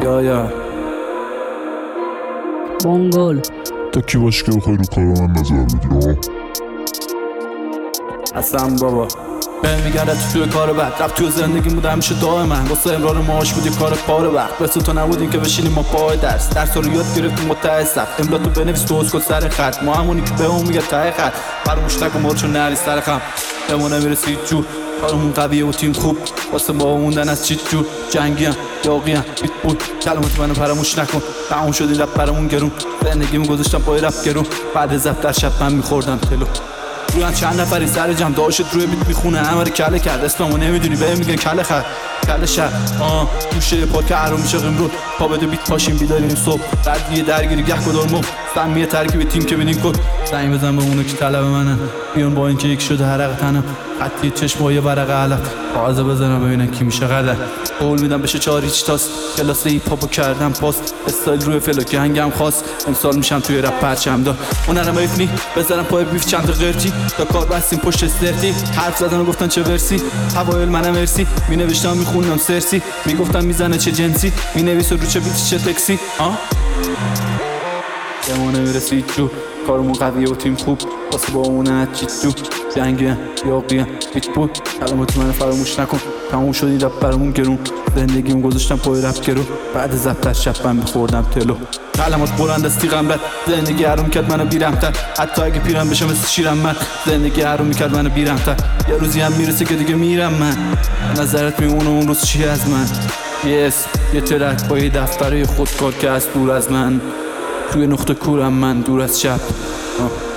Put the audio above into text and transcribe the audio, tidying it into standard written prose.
یا بونگل تا کی باشی که بخوای رو کار من نظر بگیری؟ اصلا بابا بهم میگرد توی کار بعد رفت توی زندگی بود همیشه دائما واسه امرار معاش بود یه کار پاره وقت بس تو نبودیم که بشینیم ما پای درس رو یاد گرفتیم متأسف املا تو بنویس تو کد سر خط ما همونی که بهمون میگه ته خط فراموش نکن ما چون نری سر خم بهمون نمیرسید جور کارمون قویه و تیم خوب واسه با موندن از چیت جور جنگیم یاقیم بیت بود کلمات منو فراموش نکن تموم شد این رپ برامون گرون زندگیمو گذاشتم پای رپ گرون بعد زفت در شب من میخوردم تلو روی چند نفری سر جمع داشت روی بیت میخونه همه رو کله کرد اسممو نمیدونی بهم میگن کله خر کله شهر گوشه پاد که حروم میشه قمرون پا بده بیت پاشیم بیداریم صبح بعد یه درگیری گه کدار مخ سمیه ترکیب تیم که بدین کد زنگ بزن به اونو که طلب منن بیان با اینکه یک شده حرق تنم خطی چشم و یه ورق علف کاغذ بزنم ببینن کی میشه قدر قول میدم بشه 4 هیچ تاست کلاس هیپ هاپو کردم پاست استایل روی فلوک هنگم خاص امسال میشم توی رپ پرچم دار اونرم ایفنی بزنم پای بیف چند تا قرچی تا کار بستیم پشت استرتی حرف زدن و گفتن چه ورسی اوایل منم ارسی مینوشتم میخوندم سرسی میگفتم میزنه چه جنسی مینویسه رو چه بیت چه تکسی ما نمیرسید جو کارمون قویه و تیم خوب واسه با اون چیت جو جنگیم یاقیم بیت بود کلمات من فراموش نکن تموم شد این رپ برامون گرون زندگیم گذاشتم پای رپ گرون بعد زب در شب من میخوردم تلو کلمات بلند از تیغم رد زندگی حروم کرد منو بیرمتر حتی اگه پیرم بشم مثل شیرم من زندگی حروم میکرد منو بیرمتر یه روزی هم میرسه که دیگه میرم من نظرت میمونه اون روز چیه از من یه اسم یه ترک با یه دفتره خودکار که از دور از من توی نقطه کورم من دور از شب